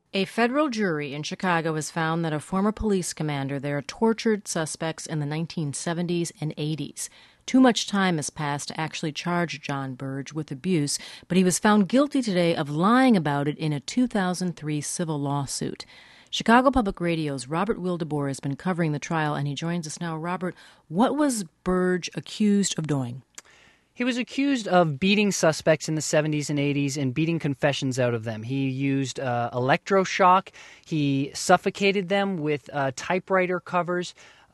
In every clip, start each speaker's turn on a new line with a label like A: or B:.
A: A federal jury in Chicago has found that a former police commander there tortured suspects in the 1970s and 80s. Too much time has passed to actually charge John Burge with abuse, but he was found guilty today of lying about it in a 2003 civil lawsuit. Chicago Public Radio's Robert Wildeboer has been covering the trial, and he joins us now. Robert, what was Burge accused of doing?
B: He was accused of beating suspects in the 70s and 80s and beating confessions out of them. He used electroshock. He suffocated them with typewriter covers.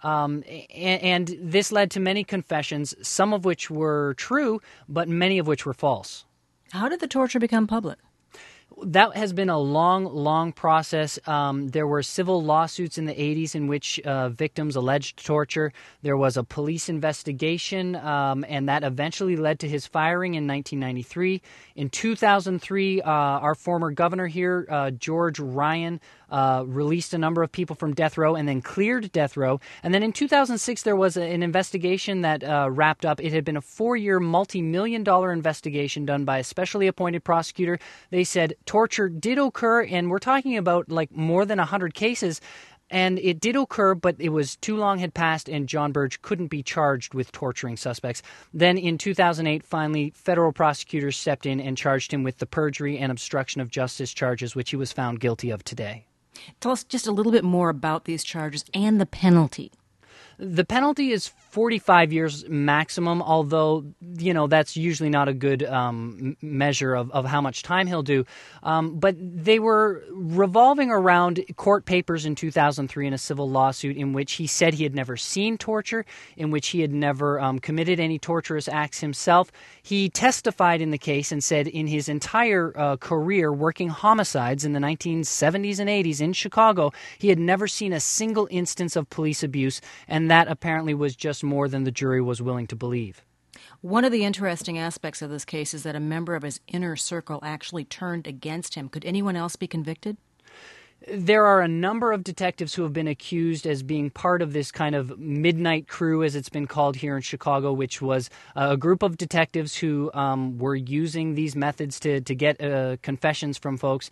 B: And this led to many confessions, some of which were true, but many of which were false.
A: How did the torture become public?
B: That has been a long process. There were civil lawsuits in the 80s in which victims alleged torture. There was a police investigation, and that eventually led to his firing in 1993. In 2003, our former governor here, George Ryan, released a number of people from death row and then cleared death row. And then in 2006, there was an investigation that wrapped up. It had been a 4-year, multi-million-dollar investigation done by a specially appointed prosecutor. They said torture did occur, and we're talking about like more than 100 cases. And it did occur, but it was too long had passed, and John Burge couldn't be charged with torturing suspects. Then in 2008, finally, federal prosecutors stepped in and charged him with the perjury and obstruction of justice charges, which he was found guilty of today.
A: Tell us just a little bit more about these charges and the penalty.
B: The penalty is 45 years maximum, although, that's usually not a good measure of how much time he'll do. But they were revolving around court papers in 2003 in a civil lawsuit in which he said he had never seen torture, in which he had never committed any torturous acts himself. He testified in the case and said in his entire career working homicides in the 1970s and 80s in Chicago, he had never seen a single instance of police abuse, and that apparently was just more than the jury was willing to believe.
A: One of the interesting aspects of this case is that a member of his inner circle actually turned against him. Could anyone else be convicted?
B: There are a number of detectives who have been accused as being part of this kind of midnight crew, as it's been called here in Chicago, which was a group of detectives who were using these methods to get confessions from folks.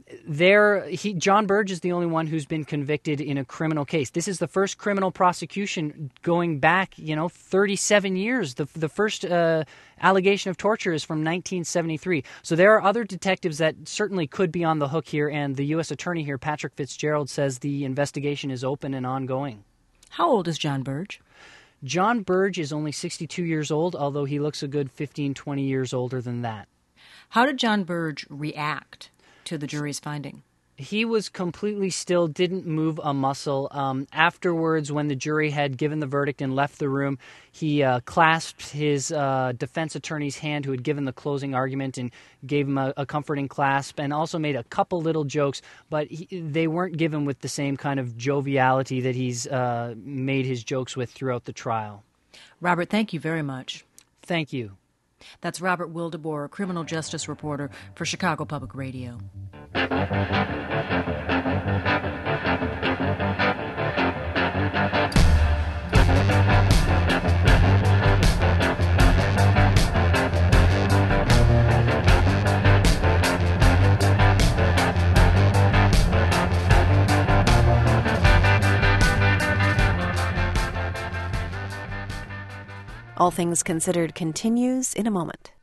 B: John Burge is the only one who's been convicted in a criminal case. This is the first criminal prosecution going back, 37 years. The first allegation of torture is from 1973. So there are other detectives that certainly could be on the hook here, and the U.S. attorney here, Patrick Fitzgerald, says the investigation is open and ongoing.
A: How old is John Burge?
B: John Burge is only 62 years old, although he looks a good 15, 20 years older than that.
A: How did John Burge react to the jury's finding?
B: He was completely still, didn't move a muscle. Afterwards, when the jury had given the verdict and left the room, he clasped his defense attorney's hand who had given the closing argument and gave him a comforting clasp, and also made a couple little jokes, but they weren't given with the same kind of joviality that he's made his jokes with throughout the trial.
A: Robert, thank you very much.
B: Thank you.
A: That's Robert Wildeboer, a criminal justice reporter for Chicago Public Radio.
C: All Things Considered continues in a moment.